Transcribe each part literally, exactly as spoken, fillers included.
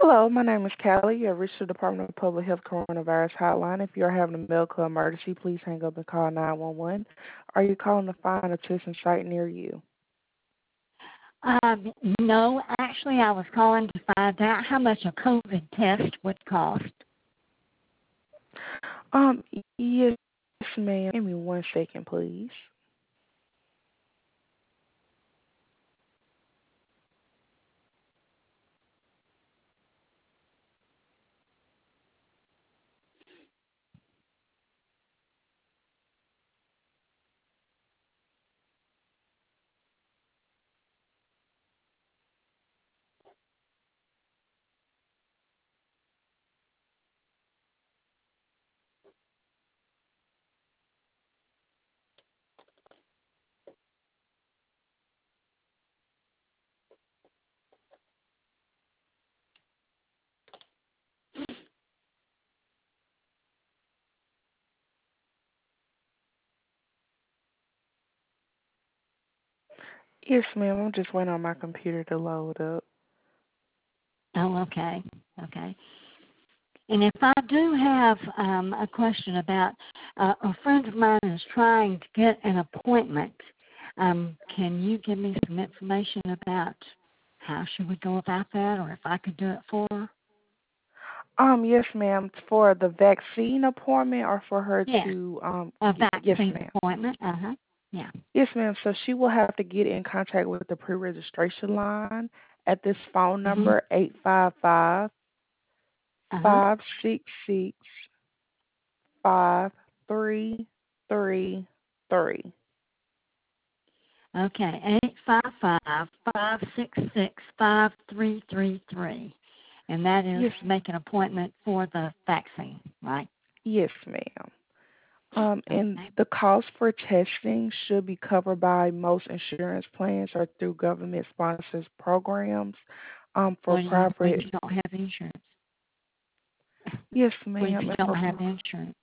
Hello, my name is Callie. You have reached the Department of Public Health Coronavirus Hotline. If you are having a medical emergency, please hang up and call nine one one. Are you calling to find a testing site near you? Um, no, actually, I was calling to find out how much a COVID test would cost. Um, yes, ma'am. Give me one second, please. Yes, ma'am. I'm just waiting on my computer to load up. Oh, okay, okay. And if I do have um, a question about uh, a friend of mine is trying to get an appointment, um, can you give me some information about how she would go about that, or if I could do it for her? Um, yes, ma'am. For the vaccine appointment or for her Yes, to um a get, yes, vaccine ma'am. appointment. Uh huh. Yeah. Yes, ma'am. So she will have to get in contact with the pre-registration line at this phone Mhm. number eight five five Uh huh. five six six five three three three. Okay, eight five five five six six five three three three, and that is Yes, to make an appointment for the vaccine, right? yes, ma'am. Um, and Okay. the cost for testing should be covered by most insurance plans or through government sponsored programs. Um, for What do you when private, you don't have insurance? yes, What if ma'am. you And don't for have insurance?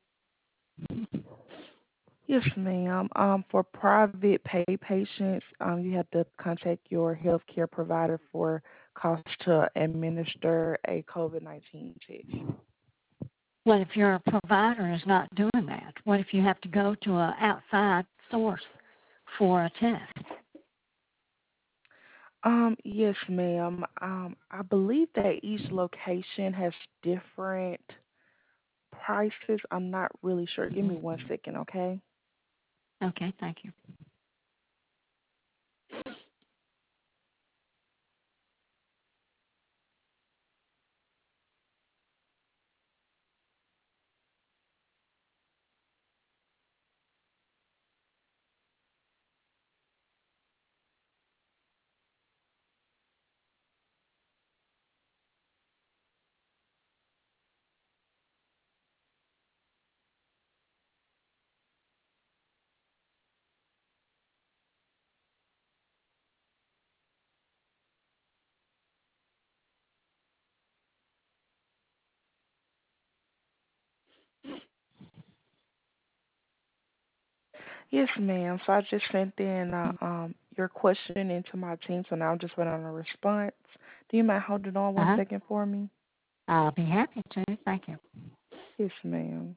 yes, ma'am. Um, for private pay patients, um, you have to contact your healthcare provider for cost to administer a COVID nineteen test. What if your provider is not doing that? What if you have to go to an outside source for a test? Um, yes, ma'am. Um, I believe that each location has different prices. I'm not really sure. Give me Mhm. one second, okay? Okay, thank you. Yes, ma'am. So I just sent in uh, um your question into my team, so now I'm just waiting on a response. Do you mind holding on Uh one huh. second for me? I'll be happy to. Thank you. Yes, ma'am.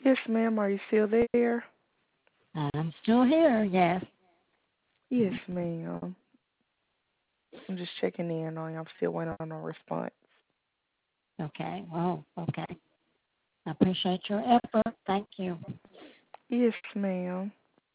Yes, ma'am. Are you still there? I'm still here, yes. Yes, ma'am. I'm just checking in on you. I'm still waiting on a response. Okay, well, okay. I appreciate your effort. Thank you. Yes, ma'am.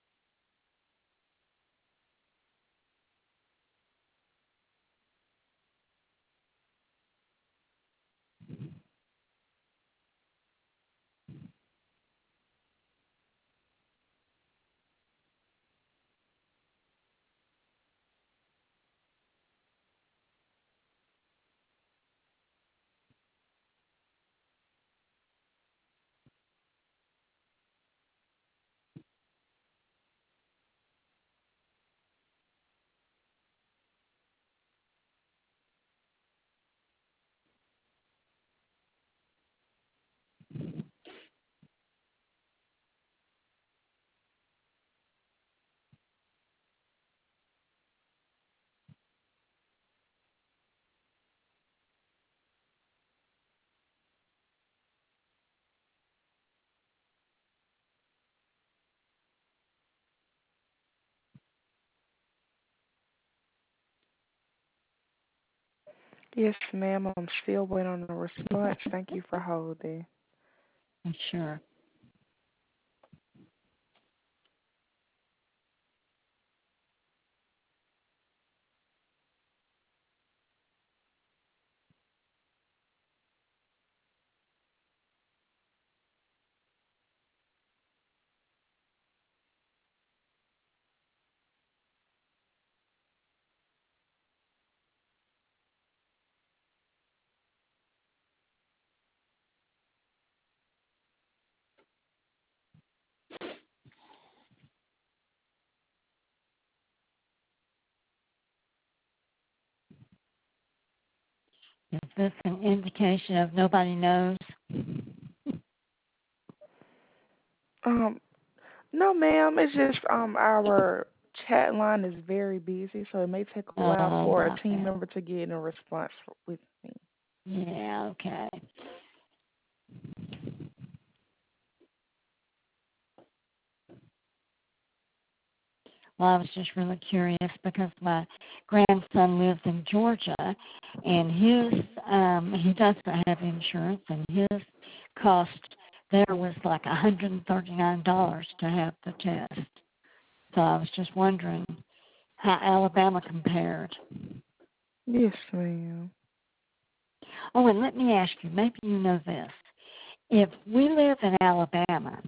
Yes, ma'am. I'm still waiting on a response. Thank you for holding. Sure. Is this an indication of nobody knows? Um, no, ma'am. It's just um our chat line is very busy, so it may take a while Oh, for a got team that. member to get in a response with me. Yeah, okay. Well, I was just really curious because my grandson lives in Georgia, and his um, he doesn't have insurance, and his cost there was like one hundred and thirty nine dollars to have the test. So I was just wondering how Alabama compared. Yes, ma'am. Oh, and let me ask you, maybe you know this. If we live in Alabama,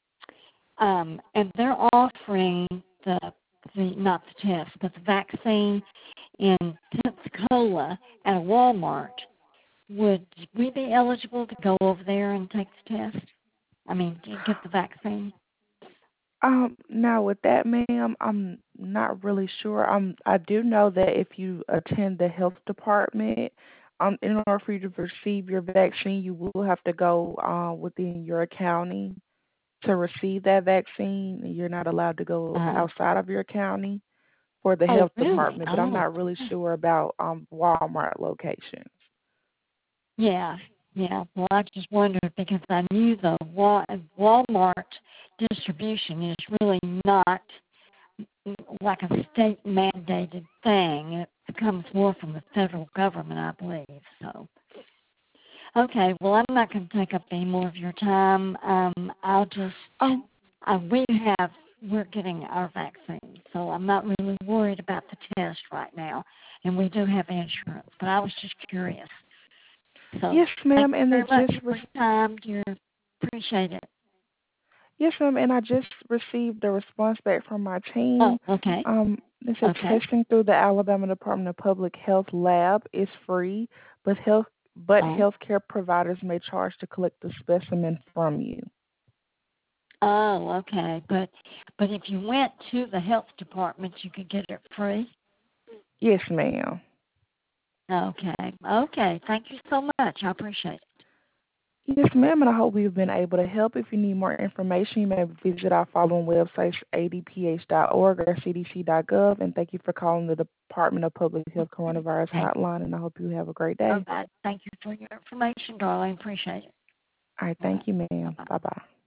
um, and they're offering the the not the test, but the vaccine in Pensacola at a Walmart, would we be eligible to go over there and take the test? I mean, to get the vaccine? Um, now with that, ma'am, I'm not really sure. Um, I do know that if you attend the health department, um, in order for you to receive your vaccine, you will have to go uh, within your county to receive that vaccine. You're not allowed to go Uh, outside of your county for the oh, health really? department, but I'm Oh, not really sure about um Walmart locations. yeah, yeah. Well, I just wondered because I knew the Wa- Walmart distribution is really not like a state mandated thing. It comes more from the federal government, I believe. So, okay. Well, I'm not going to take up any more of your time. Um, I'll just Um, uh, we have we're getting our vaccine, so I'm not really worried about the test right now, and we do have insurance. But I was just curious. So, yes, thank ma'am, you and very it much just for re- your time, dear. Appreciate it. yes, ma'am, and I just received a response back from my Oh, team. okay, Um, it said okay. testing through the Alabama Department of Public Health lab is free, but health but Oh. healthcare providers may charge to collect the specimen from you. Oh, okay. But but if you went to the health department, you could get it free. Yes, ma'am. Okay. Okay. Thank you so much. I appreciate it. Yes, ma'am, and I hope we've been able to help. If you need more information, you may visit our following websites, a d p h dot org or c d c dot gov. And thank you for calling the Department of Public Health Coronavirus Thank Hotline, and I hope you have a great you. day. Okay. Thank you for your information, darling. Appreciate it. All right, All right. thank you, Bye ma'am. bye. Bye-bye.